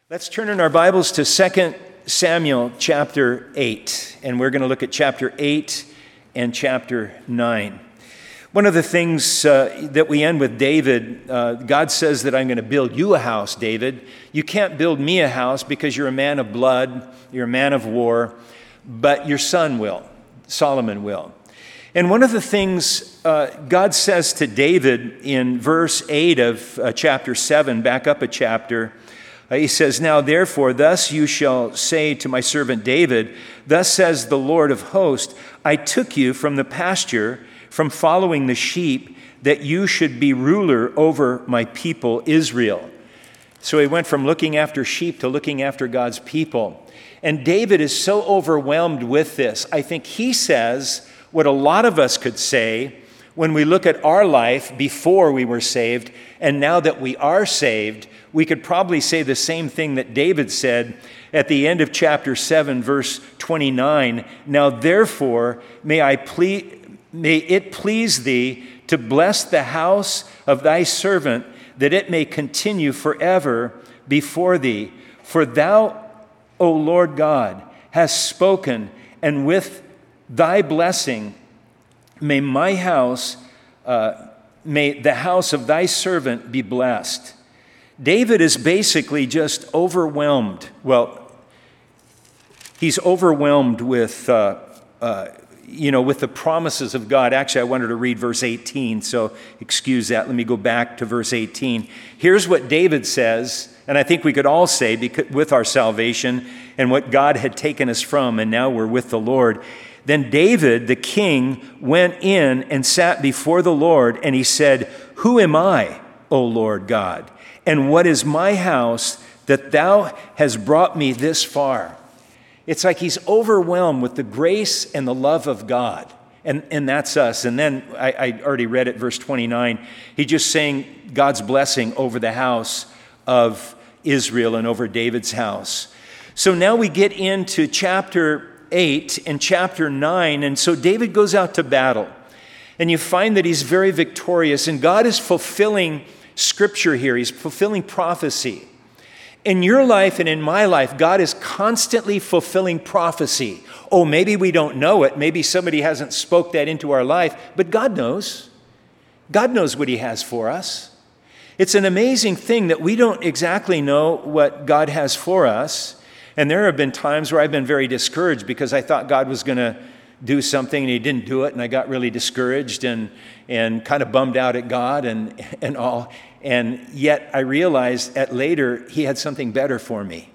Let's turn in our Bibles to 2 Samuel chapter 8, and we're going to look at chapter 8 and chapter 9. One of the things that we end with David, God says that I'm going to build you a house, David. You can't build me a house because you're a man of blood, you're a man of war, but your son will, Solomon will. And one of the things God says to David in verse 8 of chapter 7, back up a chapter, he says, "Now therefore, thus you shall say to my servant David, thus says the Lord of hosts, I took you from the pasture, from following the sheep, that you should be ruler over my people Israel." So he went from looking after sheep to looking after God's people. And David is so overwhelmed with this. I think he says what a lot of us could say when we look at our life before we were saved, and now that we are saved, we could probably say the same thing that David said at the end of chapter 7, verse 29. "Now therefore, may it please thee to bless the house of thy servant, that it may continue forever before thee. For thou, O Lord God, hast spoken, and with thy blessing may my house, may the house of thy servant be blessed." David is basically just overwhelmed. Well, he's overwhelmed with, with the promises of God. Actually, I wanted to read verse 18, so excuse that. Let me go back to verse 18. Here's what David says, and I think we could all say with our salvation and what God had taken us from, and now we're with the Lord. "Then David, the king, went in and sat before the Lord, and he said, Who am I, O Lord God? And what is my house that thou hast brought me this far?" It's like he's overwhelmed with the grace and the love of God. And that's us. And then I already read it, verse 29. He's just saying God's blessing over the house of Israel and over David's house. So now we get into chapter 8 and chapter 9. And so David goes out to battle. And you find that he's very victorious. And God is fulfilling Scripture here. He's fulfilling prophecy. In your life and in my life, God is constantly fulfilling prophecy. Oh, maybe we don't know it. Maybe somebody hasn't spoke that into our life, but God knows. God knows what he has for us. It's an amazing thing that we don't exactly know what God has for us. And there have been times where I've been very discouraged because I thought God was going to do something and he didn't do it, and I got really discouraged and kind of bummed out at God and all. And yet I realized later he had something better for me.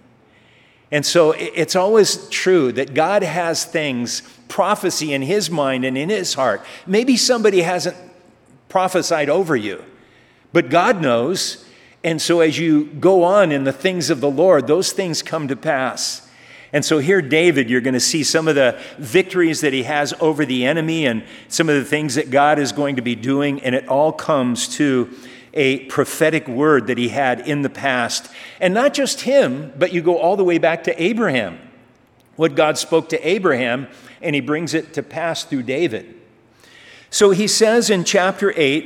And so it's always true that God has things, prophecy in his mind and in his heart. Maybe somebody hasn't prophesied over you, but God knows. And so as you go on in the things of the Lord, those things come to pass. And so here, David, you're going to see some of the victories that he has over the enemy and some of the things that God is going to be doing. And it all comes to a prophetic word that he had in the past. And not just him, but you go all the way back to Abraham. What God spoke to Abraham, and he brings it to pass through David. So he says in chapter 8,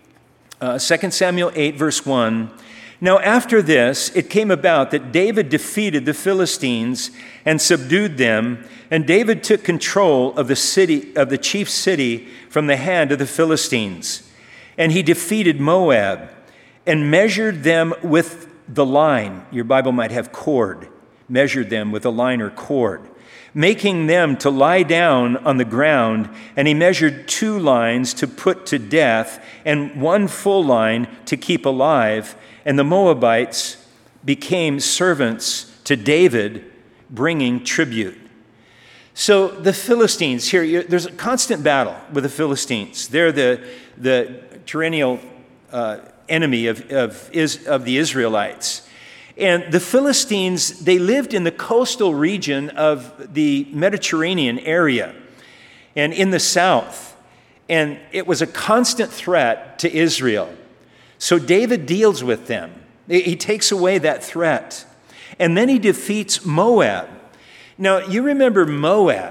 2 Samuel 8, verse 1, "Now after this, it came about that David defeated the Philistines and subdued them, and David took control of the city, of the chief city, from the hand of the Philistines. And he defeated Moab and measured them with the line." Your Bible might have cord. Measured them with a line or cord, making them to lie down on the ground. And he measured 2 lines to put to death and 1 full line to keep alive. And the Moabites became servants to David, bringing tribute. So the Philistines, here, there's a constant battle with the Philistines. They're the perennial enemy of the Israelites. And the Philistines, they lived in the coastal region of the Mediterranean area and in the south. And it was a constant threat to Israel. So David deals with them. He takes away that threat. And then he defeats Moab. Now, you remember Moab.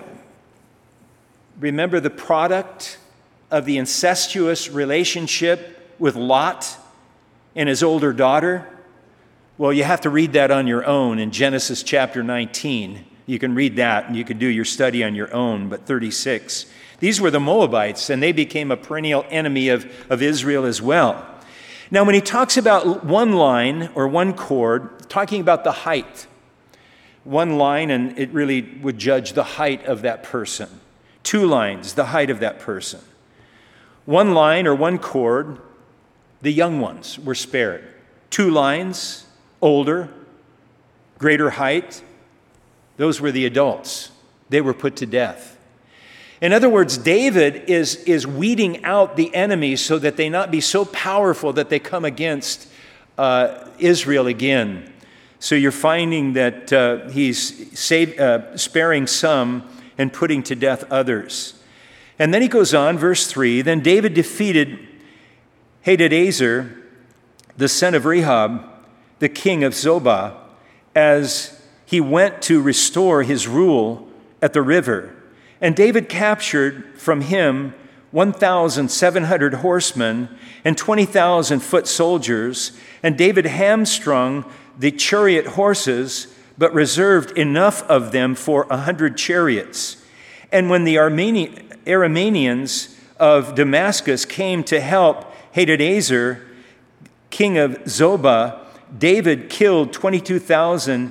Remember the product of the incestuous relationship with Lot and his older daughter? Well, you have to read that on your own in Genesis chapter 19. You can read that and you can do your study on your own, but 36. These were the Moabites, and they became a perennial enemy of Israel as well. Now, when he talks about one line or one cord, talking about the height, one line, and it really would judge the height of that person. Two lines, the height of that person. One line or one cord, the young ones were spared. Two lines, older, greater height, those were the adults. They were put to death. In other words, David is weeding out the enemies so that they not be so powerful that they come against Israel again. So you're finding that he's sparing some and putting to death others. And then he goes on, verse 3, then David defeated Hadadezer, the son of Rehob, the king of Zobah, as he went to restore his rule at the river. And David captured from him 1,700 horsemen and 20,000 foot soldiers. And David hamstrung the chariot horses, but reserved enough of them for 100 chariots. And when the Arameans of Damascus came to help Hadadezer, king of Zobah, David killed 22,000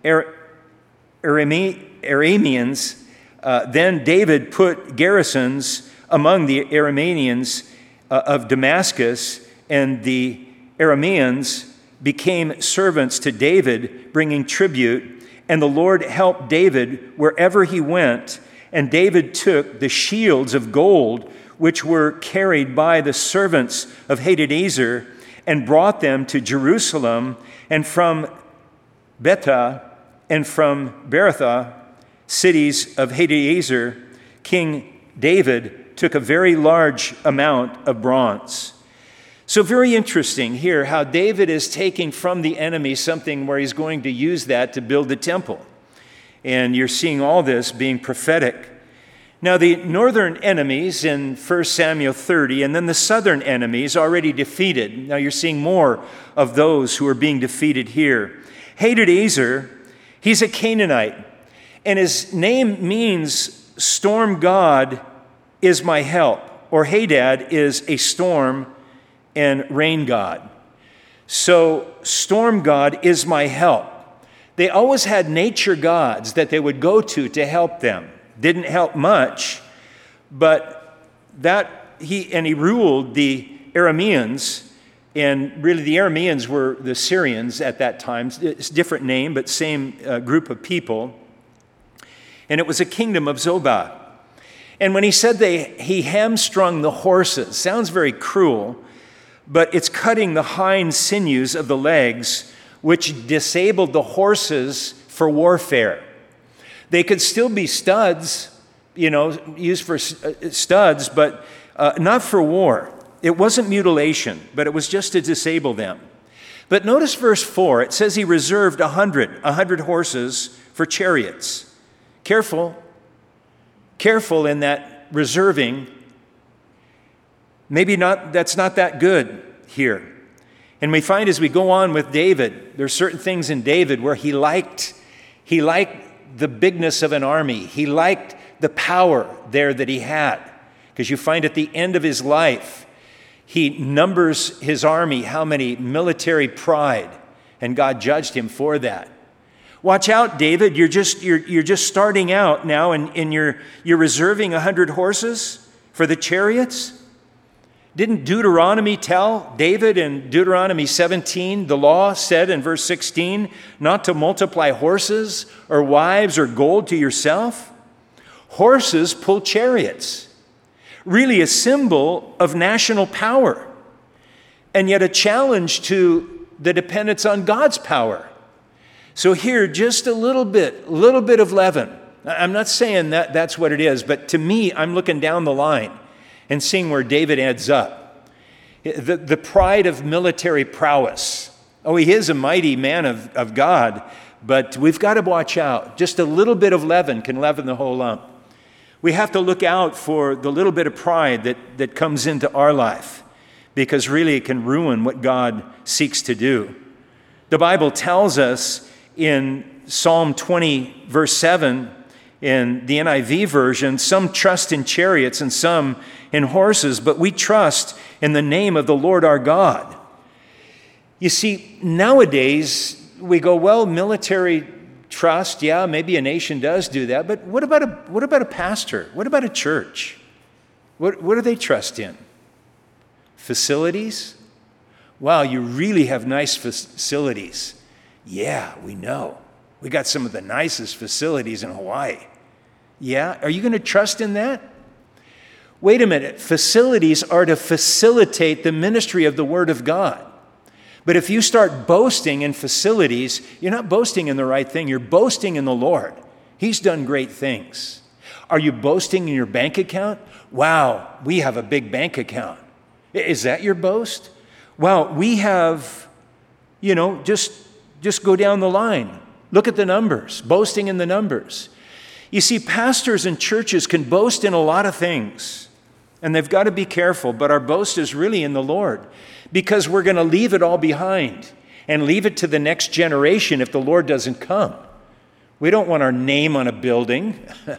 Arameans. Then David put garrisons among the Arameans of Damascus, and the Arameans became servants to David, bringing tribute. And the Lord helped David wherever he went. And David took the shields of gold, which were carried by the servants of Hadadezer, and brought them to Jerusalem. And from Betah and from Berothah, cities of Hadadezer, King David took a very large amount of bronze. So very interesting here how David is taking from the enemy something where he's going to use that to build the temple. And you're seeing all this being prophetic. Now the northern enemies in 1 Samuel 30, and then the southern enemies already defeated. Now you're seeing more of those who are being defeated here. Hadadezer, he's a Canaanite, and his name means storm god is my help, or Hadad is a storm and rain god. So storm god is my help. They always had nature gods that they would go to help them. Didn't help much, but he ruled the Arameans, and really the Arameans were the Syrians at that time. It's a different name, but same group of people. And it was a kingdom of Zobah. And when he said he hamstrung the horses, sounds very cruel, but it's cutting the hind sinews of the legs, which disabled the horses for warfare. They could still be studs, used for studs, but not for war. It wasn't mutilation, but it was just to disable them. But notice verse 4, it says he reserved 100 horses for chariots. Careful in that reserving. Maybe not. That's not that good here. And we find as we go on with David, there's certain things in David where he liked the bigness of an army. He liked the power there that he had. Because you find at the end of his life, he numbers his army, how many military pride, and God judged him for that. Watch out, David. You're just starting out now, and you're reserving 100 horses for the chariots. Didn't Deuteronomy tell David in Deuteronomy 17, the law said in verse 16, not to multiply horses or wives or gold to yourself? Horses pull chariots. Really a symbol of national power, and yet a challenge to the dependence on God's power. So here, just a little bit of leaven. I'm not saying that that's what it is, but to me, I'm looking down the line and seeing where David adds up. The pride of military prowess. Oh, he is a mighty man of God, but we've got to watch out. Just a little bit of leaven can leaven the whole lump. We have to look out for the little bit of pride that comes into our life, because really it can ruin what God seeks to do. The Bible tells us in Psalm 20, verse 7, in the NIV version, some trust in chariots and some in horses, but we trust in the name of the Lord our God. You see, nowadays we go, well, military trust, yeah, maybe a nation does do that, but what about a pastor? What about a church? What do they trust in? Facilities? Wow, you really have nice facilities. Yeah, we know. We got some of the nicest facilities in Hawaii. Yeah, are you going to trust in that? Wait a minute. Facilities are to facilitate the ministry of the Word of God. But if you start boasting in facilities, you're not boasting in the right thing. You're boasting in the Lord. He's done great things. Are you boasting in your bank account? Wow, we have a big bank account. Is that your boast? Wow, we have, just go down the line. Look at the numbers, boasting in the numbers. You see, pastors and churches can boast in a lot of things, and they've got to be careful, but our boast is really in the Lord, because we're going to leave it all behind and leave it to the next generation if the Lord doesn't come. We don't want our name on a building.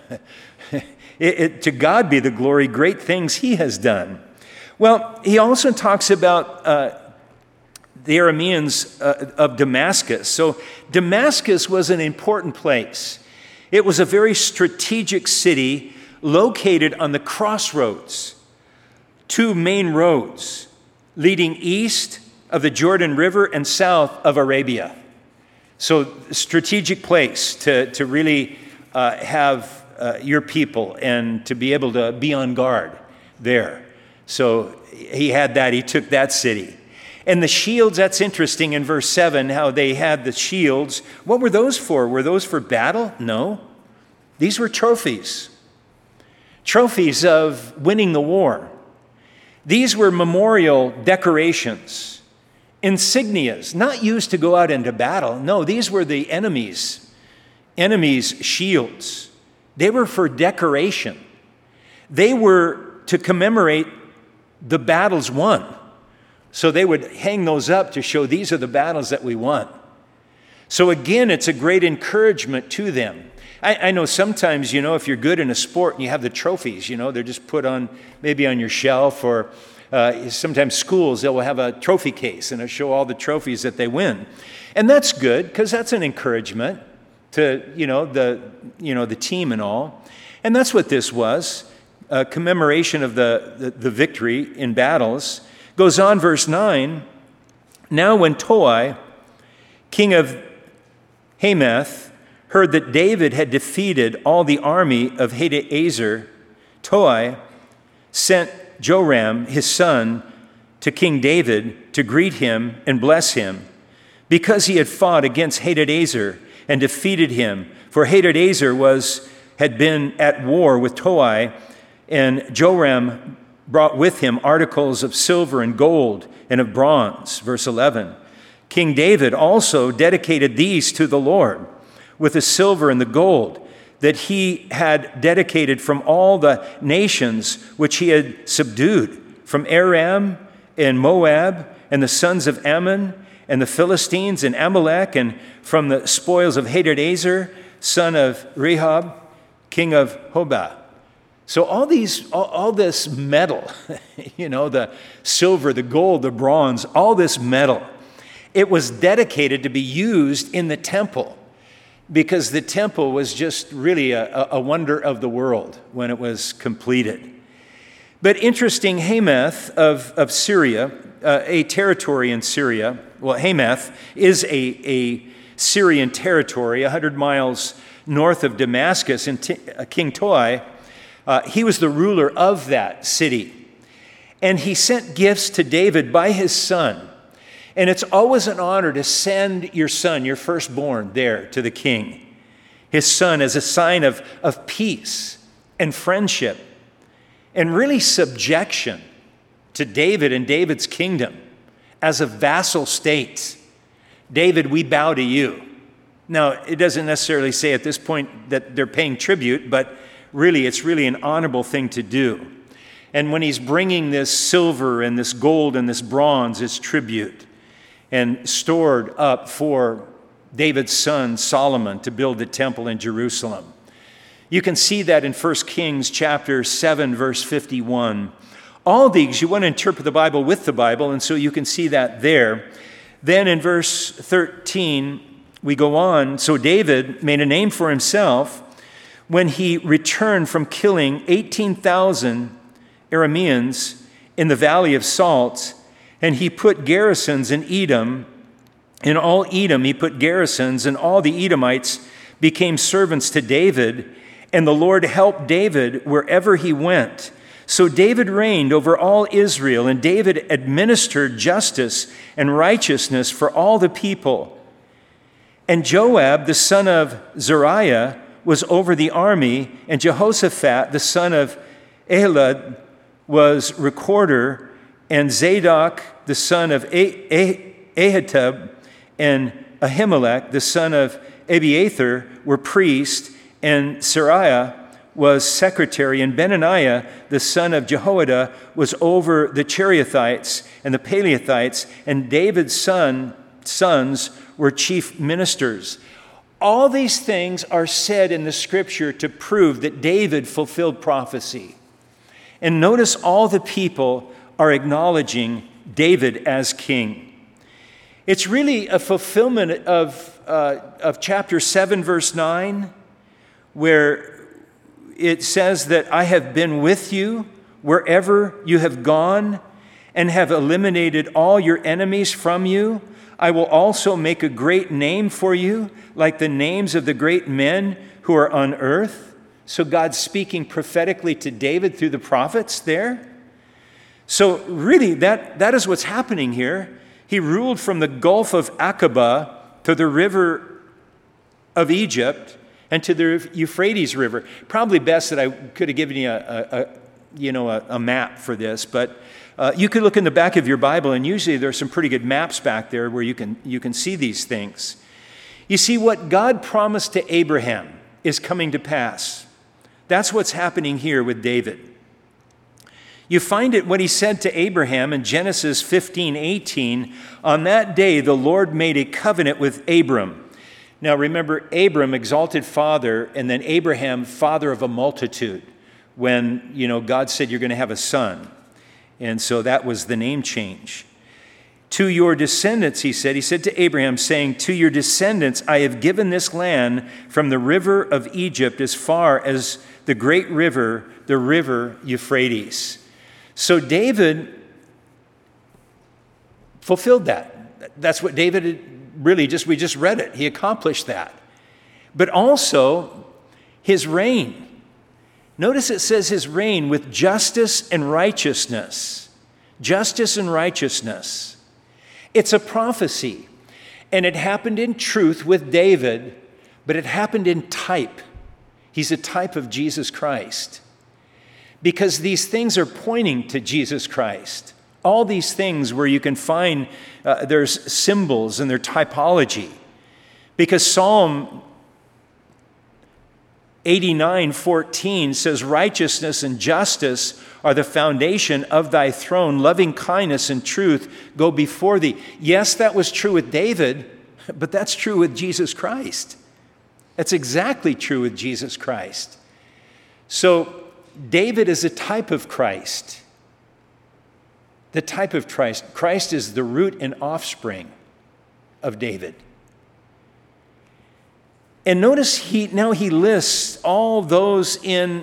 To God be the glory, great things He has done. Well, he also talks about the Arameans of Damascus. So Damascus was an important place. It was a very strategic city located on the crossroads, two main roads leading east of the Jordan River and south of Arabia. So strategic place to really have your people and to be able to be on guard there. So he had that, he took that city. And the shields, that's interesting in verse 7, how they had the shields. What were those for? Were those for battle? No. These were trophies. Trophies of winning the war. These were memorial decorations, insignias, not used to go out into battle. No, these were the enemies' shields. They were for decoration. They were to commemorate the battles won. So they would hang those up to show these are the battles that we won. So again, it's a great encouragement to them. I know sometimes, if you're good in a sport and you have the trophies, they're just put on maybe on your shelf, or sometimes schools, they will have a trophy case and it'll show all the trophies that they win. And that's good, because that's an encouragement to, the team and all. And that's what this was, a commemoration of the victory in battles. Goes on, verse 9, now when Toi, king of Hamath, heard that David had defeated all the army of Hadaezer, Toi sent Joram, his son, to King David to greet him and bless him, because he had fought against Hadaezer and defeated him. For Hadaezer had been at war with Toi, and Joram brought with him articles of silver and gold and of bronze. Verse 11, King David also dedicated these to the Lord with the silver and the gold that he had dedicated from all the nations which he had subdued, from Aram and Moab and the sons of Ammon and the Philistines and Amalek, and from the spoils of Hadaezer, son of Rehob, king of Hobah. So all this metal, the silver, the gold, the bronze, all this metal, it was dedicated to be used in the temple, because the temple was just really a wonder of the world when it was completed. But interesting, Hamath of Syria, a territory in Syria, well, Hamath is a Syrian territory 100 miles north of Damascus, and King Toi, he was the ruler of that city. And he sent gifts to David by his son. And it's always an honor to send your son, your firstborn, there to the king, his son, as a sign of peace and friendship and really subjection to David and David's kingdom as a vassal state. David, we bow to you. Now, it doesn't necessarily say at this point that they're paying tribute, but really, it's really an honorable thing to do. And when he's bringing this silver and this gold and this bronze as tribute, and stored up for David's son Solomon to build the temple in Jerusalem. You can see that in 1 Kings chapter 7, verse 51. All these, you want to interpret the Bible with the Bible, and so you can see that there. Then in verse 13, we go on. So David made a name for himself when he returned from killing 18,000 Arameans in the Valley of Salt, and he put garrisons in Edom. In all Edom he put garrisons, and all the Edomites became servants to David, and the Lord helped David wherever he went. So David reigned over all Israel, and David administered justice and righteousness for all the people. And Joab, the son of Zeruiah, was over the army, and Jehoshaphat, the son of Ahilud, was recorder, and Zadok, the son of Ahitub, and Ahimelech, the son of Abiathar, were priests, and Seraiah was secretary, and Benaniah, the son of Jehoiada, was over the Cherethites and the Pelethites, and David's sons were chief ministers. All these things are said in the scripture to prove that David fulfilled prophecy. And notice all the people are acknowledging David as king. It's really a fulfillment of chapter 7, verse 9, where it says that I have been with you wherever you have gone and have eliminated all your enemies from you. I will also make a great name for you, like the names of the great men who are on earth. So God's speaking prophetically to David through the prophets there. So really, that is what's happening here. He ruled from the Gulf of Aqaba to the river of Egypt and to the Euphrates River. Probably best that I could have given you a map for this, but you could look in the back of your Bible, and usually there's some pretty good maps back there where you can see these things. You see, what God promised to Abraham is coming to pass. That's what's happening here with David. You find it what he said to Abraham in Genesis 15:18. On that day, the Lord made a covenant with Abram. Now remember, Abram, exalted father, and then Abraham, father of a multitude, when, God said you're going to have a son. And so that was the name change. To your descendants, he said to Abraham, saying, to your descendants, I have given this land from the river of Egypt as far as the great river, the river Euphrates. So David fulfilled that. That's what David we just read it. He accomplished that. But also his reign. Notice it says his reign with justice and righteousness. Justice and righteousness. It's a prophecy. And it happened in truth with David, but it happened in type. He's a type of Jesus Christ. Because these things are pointing to Jesus Christ. All these things where you can find there's symbols and their typology. Because Psalm 89:14 says, righteousness and justice are the foundation of thy throne. Loving kindness and truth go before thee. Yes, that was true with David, but that's true with Jesus Christ. That's exactly true with Jesus Christ. So David is a type of Christ. The type of Christ. Christ is the root and offspring of David. And notice he lists all those in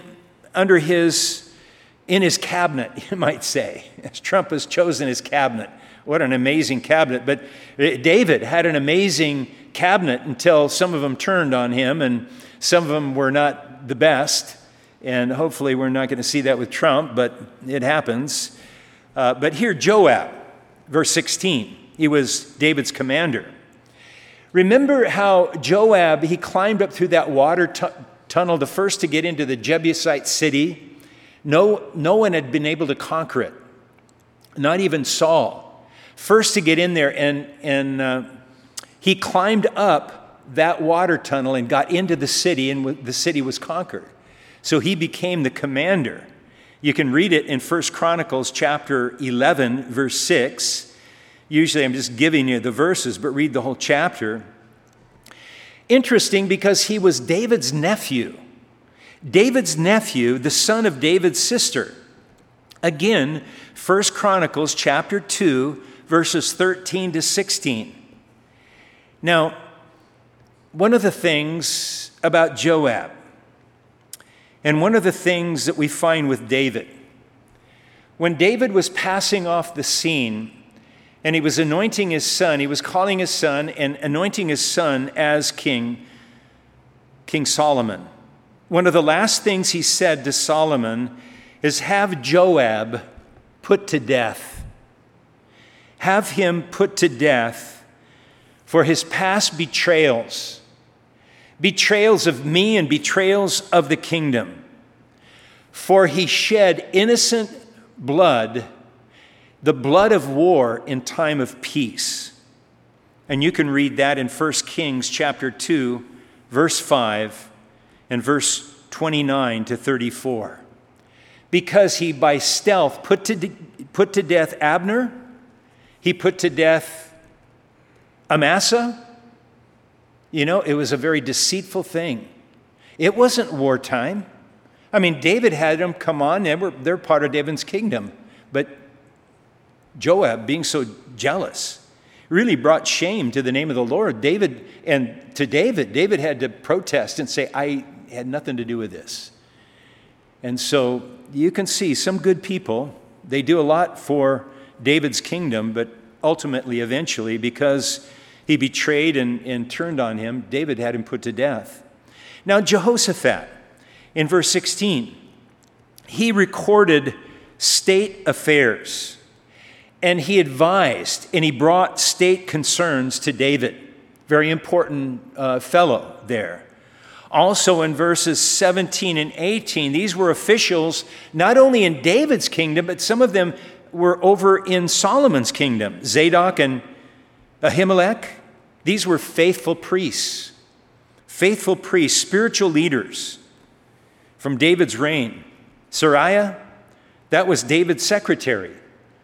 his cabinet, you might say, as Trump has chosen his cabinet. What an amazing cabinet. But David had an amazing cabinet until some of them turned on him, and some of them were not the best. And hopefully we're not going to see that with Trump, but it happens. But here, Joab, verse 16, he was David's commander. Remember how Joab, he climbed up through that water tunnel, the first to get into the Jebusite city. No one had been able to conquer it, not even Saul. First to get in there, and he climbed up that water tunnel and got into the city, and the city was conquered. So he became the commander. You can read it in 1 Chronicles chapter 11, verse 6. Usually I'm just giving you the verses, but read the whole chapter. Interesting because he was David's nephew. David's nephew, the son of David's sister. Again, 1 Chronicles chapter 2, verses 13 to 16. Now, one of the things about Joab, and one of the things that we find with David, when David was passing off the scene and he was anointing his son, he was calling his son and anointing his son as King Solomon. One of the last things he said to Solomon is, have Joab put to death. Have him put to death for his past betrayals of me and betrayals of the kingdom. For he shed innocent blood, the blood of war in time of peace. And you can read that in 1 Kings chapter 2, verse 5 and verse 29 to 34. Because he by stealth put to death Abner, he put to death Amasa. You know, it was a very deceitful thing. It wasn't wartime. I mean, David had them come on, they're part of David's kingdom. But Joab, being so jealous, really brought shame to the name of the Lord. David had to protest and say, I had nothing to do with this. And so you can see some good people, they do a lot for David's kingdom, but ultimately, eventually, because he betrayed and turned on him, David had him put to death. Now, Jehoshaphat, in verse 16, he recorded state affairs, and he advised, and he brought state concerns to David. Very important fellow there. Also in verses 17 and 18, these were officials not only in David's kingdom, but some of them were over in Solomon's kingdom. Zadok and Ahimelech, these were faithful priests, spiritual leaders from David's reign. Sariah, that was David's secretary,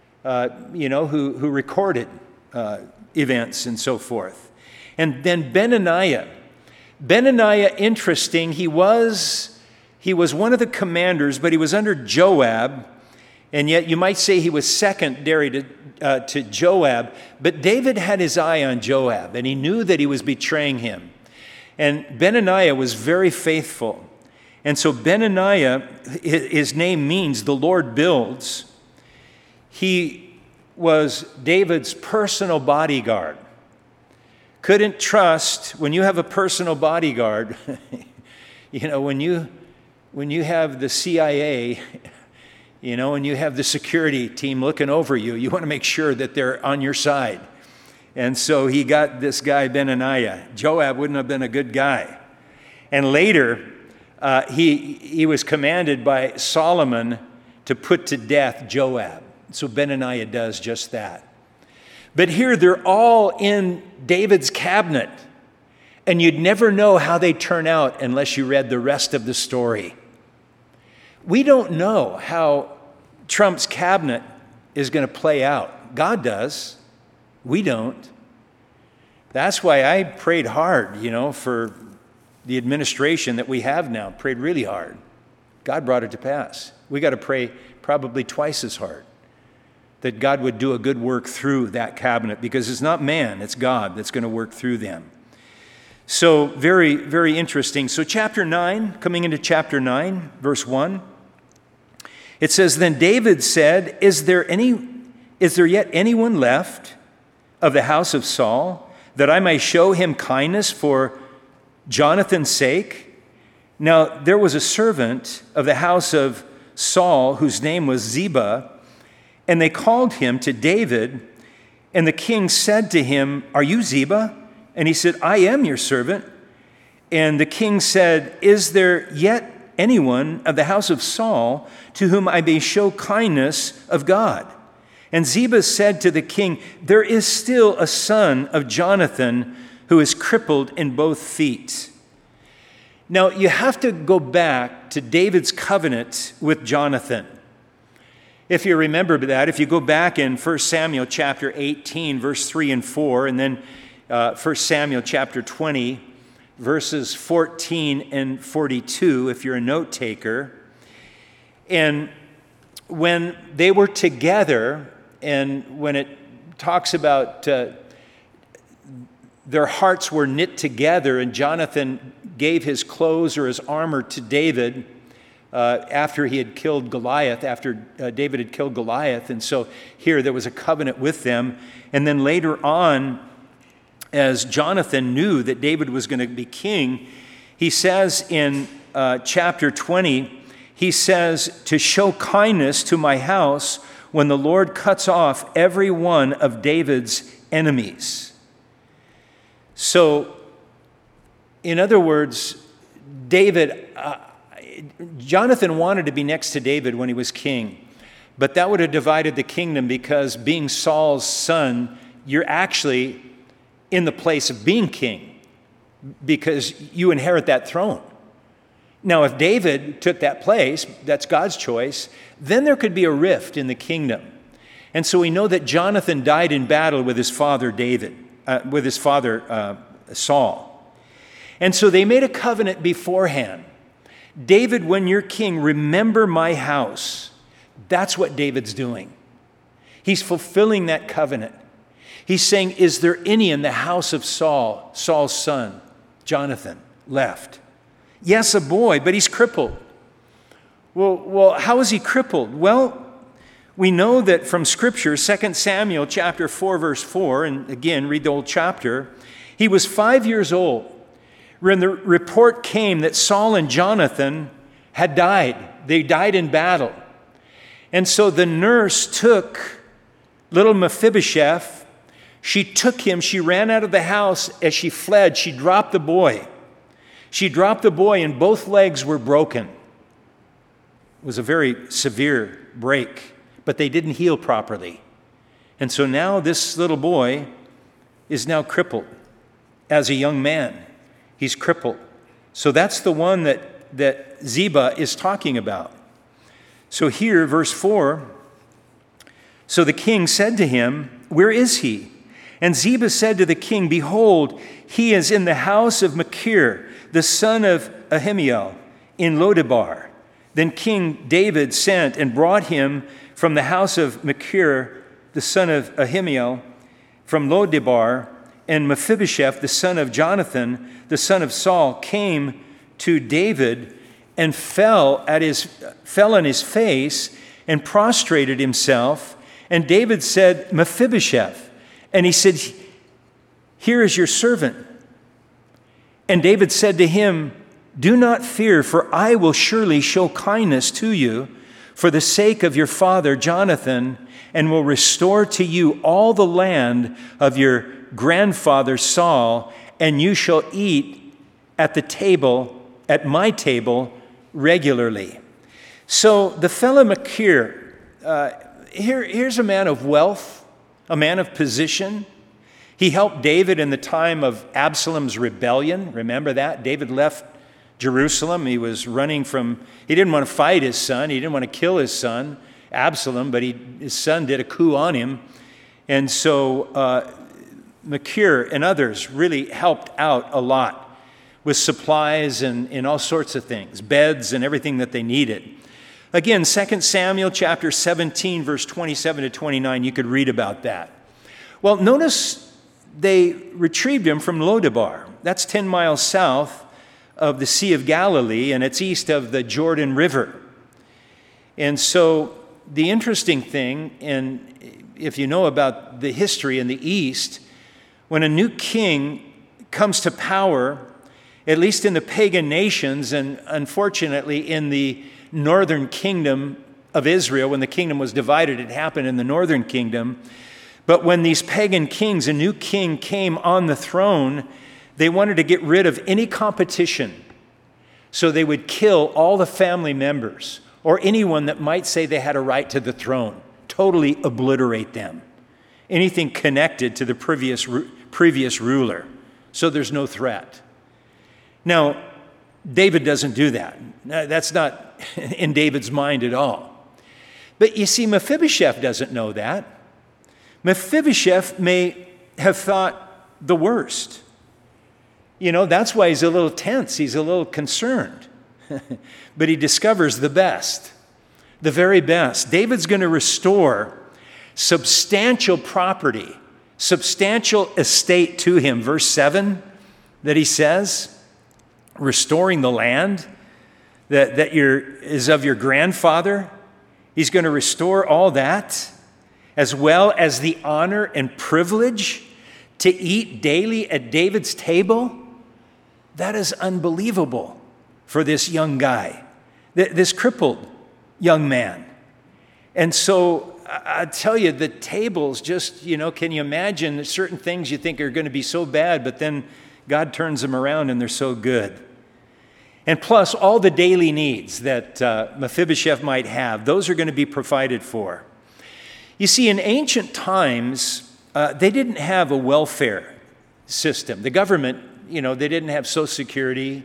who recorded events and so forth. And then Benaniah, interesting, he was one of the commanders, but he was under Joab, and yet you might say he was secondary to Joab, but David had his eye on Joab, and he knew that he was betraying him. And Benaniah was very faithful. And so Benaniah, his name means the Lord builds. He was David's personal bodyguard. Couldn't trust, when you have a personal bodyguard, when you have the CIA, and you have the security team looking over you, you want to make sure that they're on your side. And so he got this guy, Benaniah. Joab wouldn't have been a good guy. And later, he was commanded by Solomon to put to death Joab. So Benaniah does just that. But here they're all in David's cabinet, and you'd never know how they turn out unless you read the rest of the story. We don't know how Trump's cabinet is going to play out. God does. We don't. That's why I prayed hard, for the administration that we have now. Prayed really hard. God brought it to pass. We got to pray probably twice as hard, that God would do a good work through that cabinet, because it's not man, it's God that's going to work through them. So very, very interesting. So chapter 9, coming into chapter 9, verse 1, it says, Then David said, Is there yet anyone left of the house of Saul, that I may show him kindness for Jonathan's sake? Now there was a servant of the house of Saul whose name was Ziba, and they called him to David, and the king said to him, Are you Ziba? And he said, I am your servant. And the king said, Is there yet anyone of the house of Saul to whom I may show kindness of God? And Ziba said to the king, There is still a son of Jonathan who is crippled in both feet. Now, you have to go back to David's covenant with Jonathan. If you remember that, if you go back in 1 Samuel chapter 18, verse 3 and 4, and then 1 Samuel chapter 20, verses 14 and 42, if you're a note taker, and when they were together, and when it talks about their hearts were knit together, and Jonathan gave his clothes or his armor to David after he had killed Goliath, after David had killed Goliath. And so here there was a covenant with them. And then later on, as Jonathan knew that David was going to be king, he says in chapter 20, he says, to show kindness to my house when the Lord cuts off every one of David's enemies. So, in other words, Jonathan wanted to be next to David when he was king, but that would have divided the kingdom, because being Saul's son, you're actually in the place of being king because you inherit that throne. Now, if David took that place, that's God's choice, then there could be a rift in the kingdom. And so we know that Jonathan died in battle with his father Saul. And so they made a covenant beforehand. David, when you're king, remember my house. That's what David's doing. He's fulfilling that covenant. He's saying, is there any in the house of Saul, Saul's son, Jonathan, left? Yes, a boy, but he's crippled. Well, how is he crippled? Well, we know that from Scripture, 2 Samuel chapter 4, verse 4, and again, read the whole chapter, he was 5 years old when the report came that Saul and Jonathan had died. They died in battle. And so the nurse took little Mephibosheth. She took him. She ran out of the house. As she fled, she dropped the boy. She dropped the boy, and both legs were broken. It was a very severe break, but they didn't heal properly. And so now this little boy is now crippled. As a young man, he's crippled. So that's the one that Ziba is talking about. So here, verse 4, so the king said to him, where is he? And Ziba said to the king, behold, he is in the house of Machir, the son of Ahimael, in Lodebar. Then King David sent and brought him from the house of Machir, the son of Ahimael, from Lodebar, and Mephibosheth, the son of Jonathan, the son of Saul, came to David and fell on his face and prostrated himself. And David said, Mephibosheth. And he said, here is your servant. And David said to him, do not fear, for I will surely show kindness to you for the sake of your father Jonathan, and will restore to you all the land of your grandfather Saul, and you shall eat at my table regularly. So the fellow Machir, here's a man of wealth, a man of position. He helped David in the time of Absalom's rebellion. Remember that? David left Jerusalem. He was running he didn't want to fight his son. He didn't want to kill his son, Absalom, but his son did a coup on him. And so Machir and others really helped out a lot with supplies and all sorts of things, beds and everything that they needed. Again, 2 Samuel chapter 17, verse 27 to 29, you could read about that. Well, notice they retrieved him from Lodebar. That's 10 miles south of the Sea of Galilee, and it's east of the Jordan River. And so the interesting thing, and if you know about the history in the East, when a new king comes to power, at least in the pagan nations, and unfortunately in the northern kingdom of Israel, when the kingdom was divided, it happened in the northern kingdom. But when these pagan kings, a new king came on the throne, they wanted to get rid of any competition. So they would kill all the family members or anyone that might say they had a right to the throne, totally obliterate them. Anything connected to the previous ruler. So there's no threat. Now, David doesn't do that. That's not in David's mind at all. But you see, Mephibosheth doesn't know that. Mephibosheth may have thought the worst. That's why he's a little tense. He's a little concerned. But he discovers the best, the very best. David's going to restore substantial property, substantial estate to him. Verse 7 that he says, restoring the land that is of your grandfather. He's going to restore all that, as well as the honor and privilege to eat daily at David's table. That is unbelievable for this young guy, this crippled young man. And so I tell you, the tables just, can you imagine certain things you think are going to be so bad, but then God turns them around and they're so good. And plus, all the daily needs that Mephibosheth might have, those are going to be provided for. You see, in ancient times, they didn't have a welfare system. The government, they didn't have Social Security.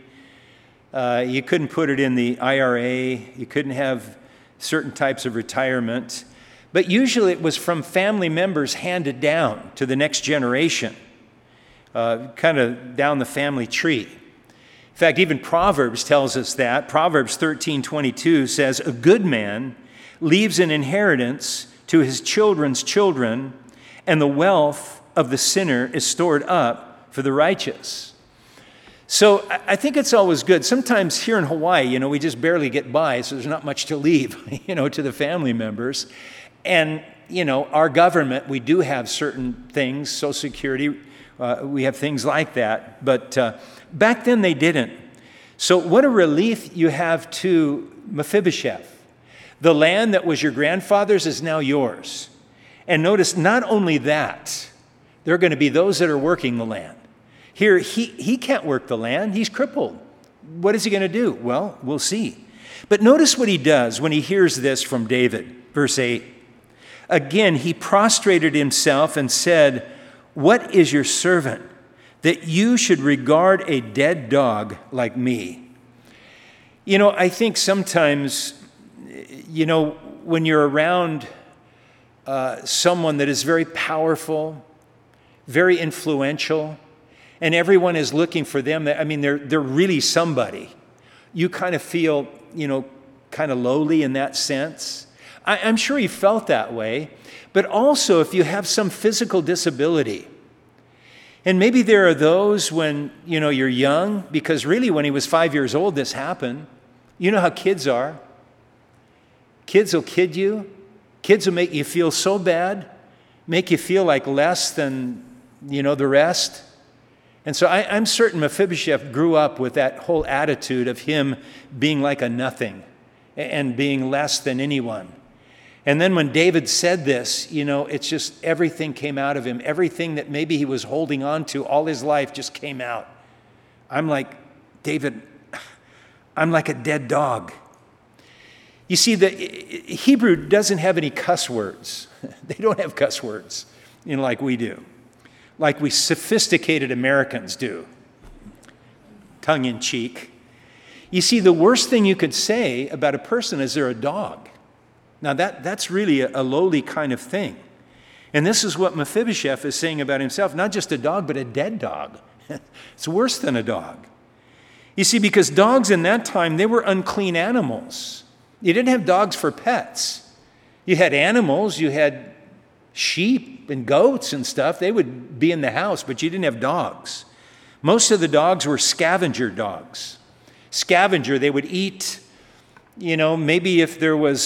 You couldn't put it in the IRA. You couldn't have certain types of retirement. But usually it was from family members handed down to the next generation, kind of down the family tree. In fact, even Proverbs tells us that. Proverbs 13:22 says, a good man leaves an inheritance to his children's children, and the wealth of the sinner is stored up for the righteous. So I think it's always good. Sometimes here in Hawaii, we just barely get by, so there's not much to leave, to the family members. And, our government, we do have certain things, Social Security, we have things like that. But back then they didn't. So what a relief you have to Mephibosheth. The land that was your grandfather's is now yours. And notice, not only that, there are going to be those that are working the land. Here, he can't work the land. He's crippled. What is he going to do? Well, we'll see. But notice what he does when he hears this from David. Verse 8. Again, he prostrated himself and said, what is your servant that you should regard a dead dog like me? I think sometimes, when you're around someone that is very powerful, very influential, and everyone is looking for them, they're really somebody. You kind of feel, kind of lowly in that sense. I'm sure he felt that way, but also if you have some physical disability, and maybe there are those when, you're young, because really when he was 5 years old, this happened. You know how kids are. Kids will kid you. Kids will make you feel so bad, make you feel like less than, the rest. And so I'm certain Mephibosheth grew up with that whole attitude of him being like a nothing and being less than anyone. And then when David said this, it's just everything came out of him. Everything that maybe he was holding on to all his life just came out. I'm like, David, I'm like a dead dog. You see, the Hebrew doesn't have any cuss words. They don't have cuss words, like we do, like we sophisticated Americans do, tongue in cheek. You see, the worst thing you could say about a person is they're a dog. Now, that's really a lowly kind of thing. And this is what Mephibosheth is saying about himself, not just a dog, but a dead dog. It's worse than a dog. You see, because dogs in that time, they were unclean animals. You didn't have dogs for pets. You had animals, you had sheep and goats and stuff. They would be in the house, but you didn't have dogs. Most of the dogs were scavenger dogs. Scavenger, they would eat, maybe if there was,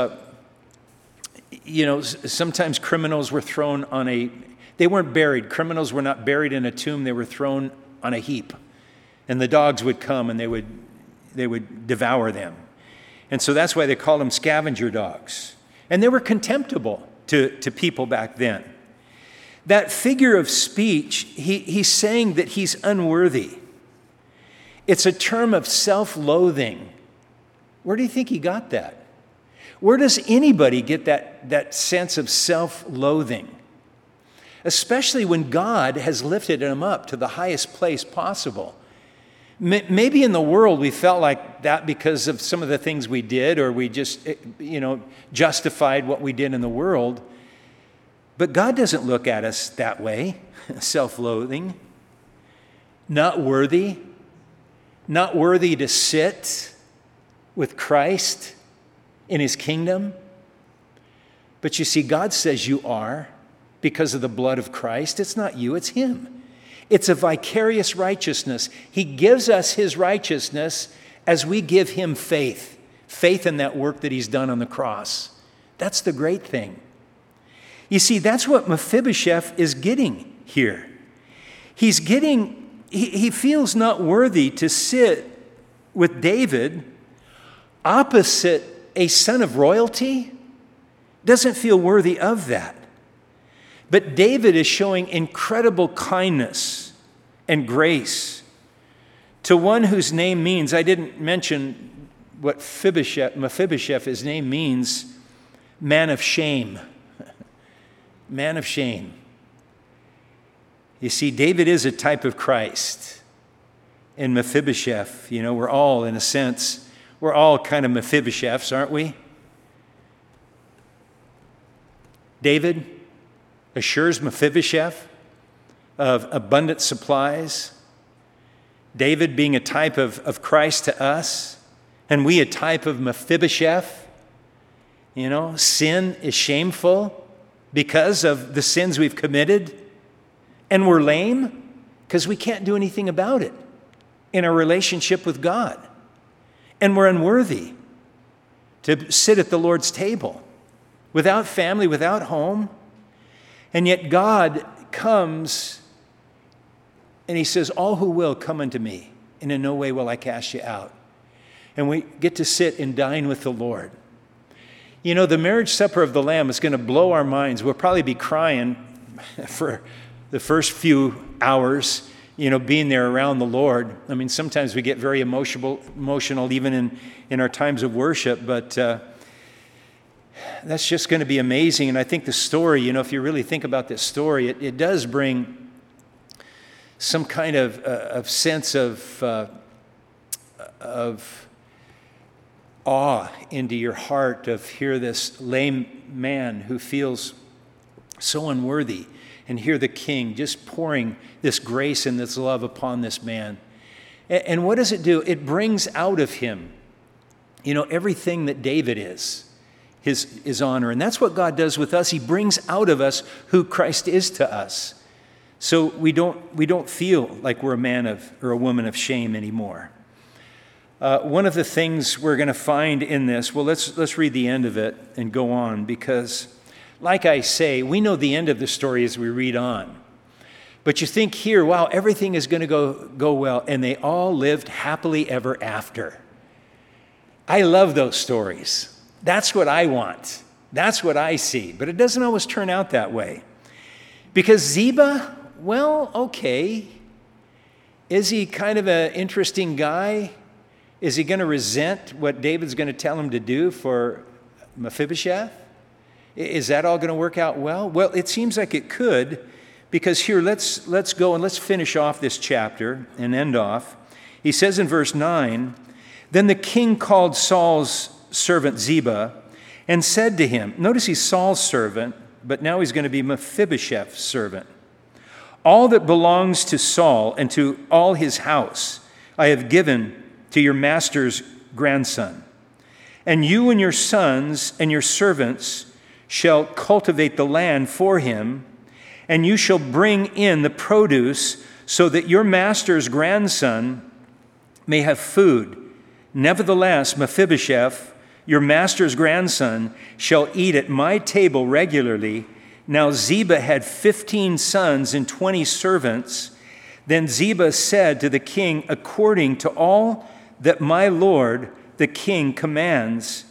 sometimes criminals were thrown on they weren't buried. Criminals were not buried in a tomb. They were thrown on a heap. And the dogs would come and they would devour them. And so that's why they called them scavenger dogs. And they were contemptible to people back then. That figure of speech, he's saying that he's unworthy. It's a term of self-loathing. Where do you think he got that? Where does anybody get that sense of self-loathing? Especially when God has lifted him up to the highest place possible. Maybe in the world we felt like that because of some of the things we did, or we just, justified what we did in the world. But God doesn't look at us that way, self-loathing, not worthy to sit with Christ in his kingdom. But you see, God says you are because of the blood of Christ. It's not you, it's him. It's a vicarious righteousness. He gives us his righteousness as we give him faith in that work that he's done on the cross. That's the great thing. You see, that's what Mephibosheth is getting here. He feels not worthy to sit with David opposite a son of royalty. Doesn't feel worthy of that. But David is showing incredible kindness and grace to one whose name means, I didn't mention what Mephibosheth, his name means, man of shame. Man of shame. You see, David is a type of Christ. And Mephibosheth, we're all, in a sense, we're all kind of Mephibosheths, aren't we? David assures Mephibosheth of abundant supplies. David being a type of Christ to us, and we a type of Mephibosheth. Sin is shameful because of the sins we've committed, and we're lame because we can't do anything about it in our relationship with God. And we're unworthy to sit at the Lord's table without family, without home. And yet God comes and he says, all who will come unto me, and in no way will I cast you out. And we get to sit and dine with the Lord. The marriage supper of the Lamb is going to blow our minds. We'll probably be crying for the first few hours, being there around the Lord. I mean, sometimes we get very emotional even in our times of worship, but that's just going to be amazing. And I think the story, if you really think about this story, it does bring some kind of sense of awe into your heart of hear this lame man who feels so unworthy, and hear the King just pouring this grace and this love upon this man. And what does it do? It brings out of him, everything that David is. His honor. And that's what God does with us. He brings out of us who Christ is to us. So we don't feel like we're a man or a woman of shame anymore. One of the things we're going to find in this, well, let's read the end of it and go on, because like I say, we know the end of the story as we read on. But you think here, wow, everything is going to go well, and they all lived happily ever after. I love those stories. That's what I want. That's what I see. But it doesn't always turn out that way. Because Ziba, well, okay. Is he kind of an interesting guy? Is he going to resent what David's going to tell him to do for Mephibosheth? Is that all going to work out well? Well, it seems like it could, because here, let's go and let's finish off this chapter and end off. He says in verse 9, then the king called Saul's servant Ziba and said to him, notice he's Saul's servant, but now he's going to be Mephibosheth's servant. All that belongs to Saul and to all his house I have given to your master's grandson. And you and your sons and your servants shall cultivate the land for him, and you shall bring in the produce so that your master's grandson may have food. Nevertheless, Mephibosheth, your master's grandson, shall eat at my table regularly. Now Ziba had 15 sons and 20 servants. Then Ziba said to the king, according to all that my lord the king commands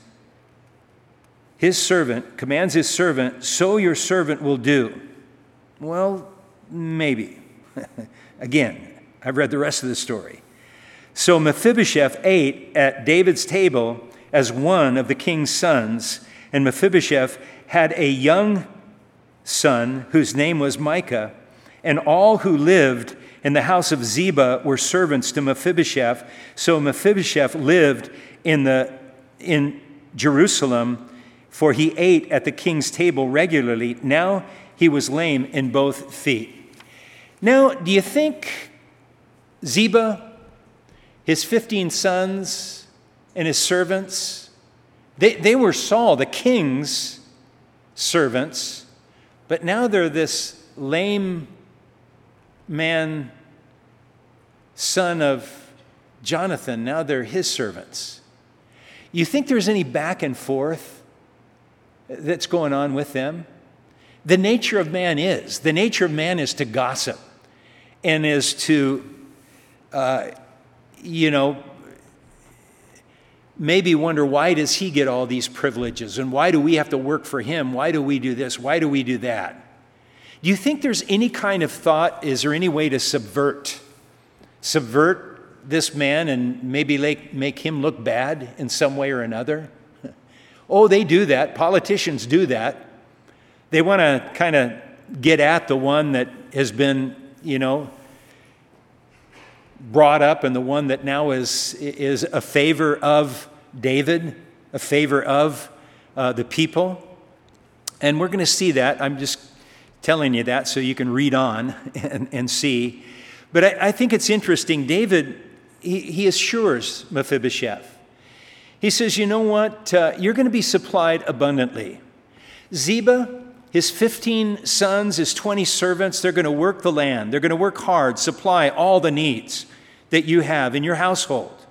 his servant, so your servant will do. Well, maybe. Again, I've read the rest of the story. So Mephibosheth ate at David's table as one of the king's sons, and Mephibosheth had a young son whose name was Micah, and all who lived in the house of Ziba were servants to Mephibosheth. So Mephibosheth lived in Jerusalem, for he ate at the king's table regularly. Now he was lame in both feet. Now, do you think Ziba, his 15 sons, and his servants, they were Saul, the king's servants, but now they're this lame man, son of Jonathan. Now they're his servants. You think there's any back and forth that's going on with them? The nature of man is to gossip and is to, maybe wonder, why does he get all these privileges? And why do we have to work for him? Why do we do this? Why do we do that? Do you think there's any kind of thought, is there any way to subvert this man and maybe make him look bad in some way or another? Oh, they do that. Politicians do that. They want to kind of get at the one that has been, brought up, and the one that now is a favor of David, a favor of the people. And we're going to see that. I'm just telling you that so you can read on and see. But I think it's interesting. David, he assures Mephibosheth. He says, you know what? You're going to be supplied abundantly. Ziba, his 15 sons, his 20 servants, they're going to work the land. They're going to work hard, supply all the needs that you have in your household.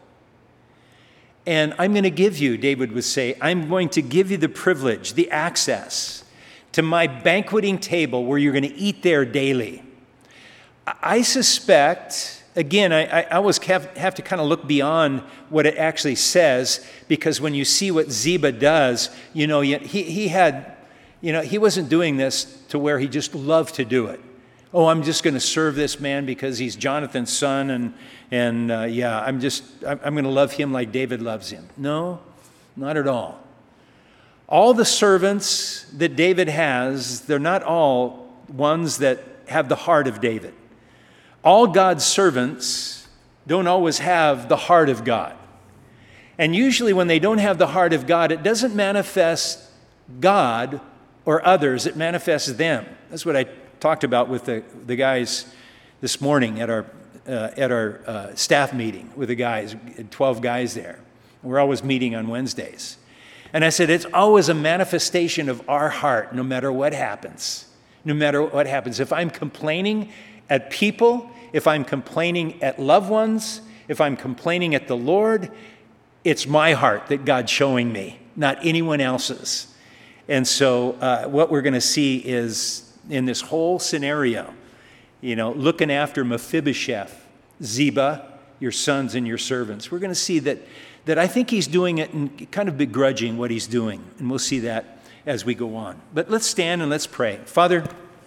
And I'm going to give you, David would say, I'm going to give you the privilege, the access to my banqueting table where you're going to eat there daily. I suspect, again, I always have to kind of look beyond what it actually says, because when you see what Ziba does, he wasn't doing this to where he just loved to do it. Oh, I'm just going to serve this man because he's Jonathan's son, and I'm going to love him like David loves him. No, not at all. All the servants that David has, they're not all ones that have the heart of David. All God's servants don't always have the heart of God. And usually when they don't have the heart of God, it doesn't manifest God or others, it manifests them. That's what I talked about with the guys this morning at our staff meeting with the guys, 12 guys there. We're always meeting on Wednesdays. And I said, it's always a manifestation of our heart, no matter what happens. No matter what happens. If I'm complaining at people, if I'm complaining at loved ones, if I'm complaining at the Lord, it's my heart that God's showing me, not anyone else's. And so what we're going to see is, in this whole scenario, looking after Mephibosheth, Ziba, your sons and your servants, we're going to see that I think he's doing it and kind of begrudging what he's doing. And we'll see that as we go on. But let's stand and let's pray. Father,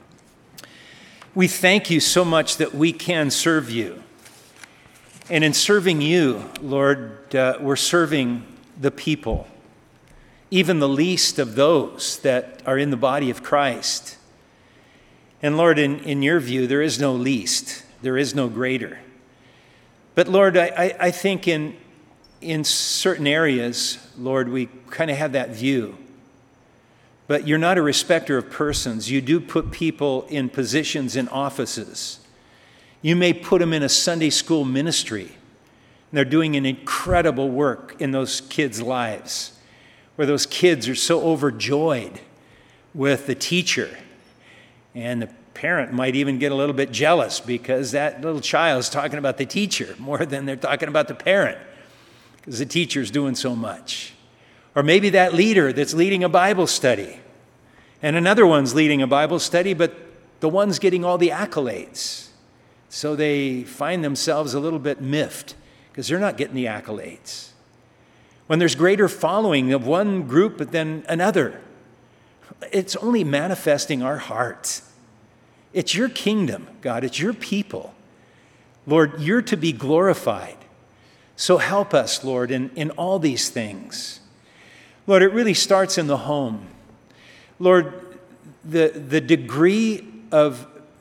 we thank you so much that we can serve you. And in serving you, Lord, we're serving the people, even the least of those that are in the body of Christ. And Lord, in your view, there is no least, there is no greater. But Lord, I think in certain areas, Lord, we kind of have that view. But you're not a respecter of persons. You do put people in positions in offices. You may put them in a Sunday school ministry. And they're doing an incredible work in those kids' lives, where those kids are so overjoyed with the teacher. And the parent might even get a little bit jealous because that little child is talking about the teacher more than they're talking about the parent, because the teacher's doing so much. Or maybe that leader that's leading a Bible study, and another one's leading a Bible study, but the one's getting all the accolades. So they find themselves a little bit miffed because they're not getting the accolades. When there's greater following of one group than another, it's only manifesting our heart. It's your kingdom, God. It's your people. Lord, you're to be glorified. So help us, Lord, in all these things. Lord, it really starts in the home. Lord, the degree of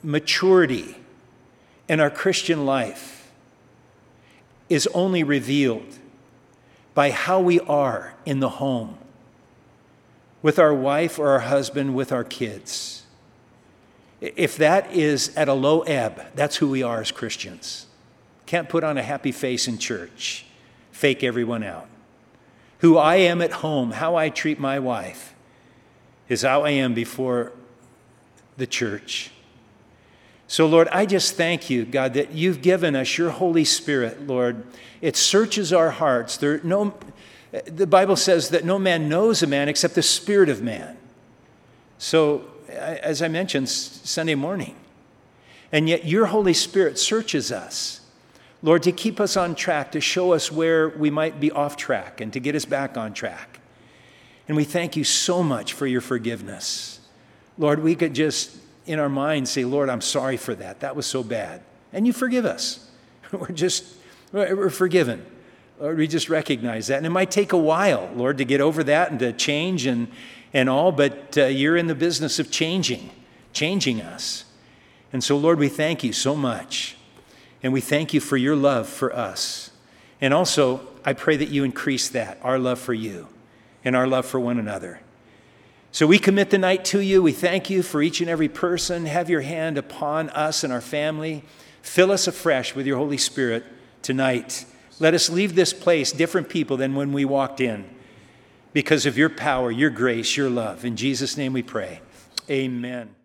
maturity in our Christian life is only revealed by how we are in the home, with our wife or our husband, with our kids. If that is at a low ebb, that's who we are as Christians. Can't put on a happy face in church, fake everyone out. Who I am at home, how I treat my wife, is how I am before the church. So, Lord, I just thank you, God, that you've given us your Holy Spirit, Lord. It searches our hearts. The Bible says that no man knows a man except the Spirit of man. So, as I mentioned Sunday morning, and yet your Holy Spirit searches us, Lord, to keep us on track, to show us where we might be off track and to get us back on track. And we thank you so much for your forgiveness. Lord, we could just in our minds say, Lord, I'm sorry for that. That was so bad. And you forgive us. We're forgiven. Lord, we just recognize that. And it might take a while, Lord, to get over that and to change and all, but you're in the business of changing us. And so, Lord, we thank you so much. And we thank you for your love for us. And also, I pray that you increase that, our love for you and our love for one another. So we commit the night to you. We thank you for each and every person. Have your hand upon us and our family. Fill us afresh with your Holy Spirit tonight. Let us leave this place different people than when we walked in because of your power, your grace, your love. In Jesus' name we pray. Amen.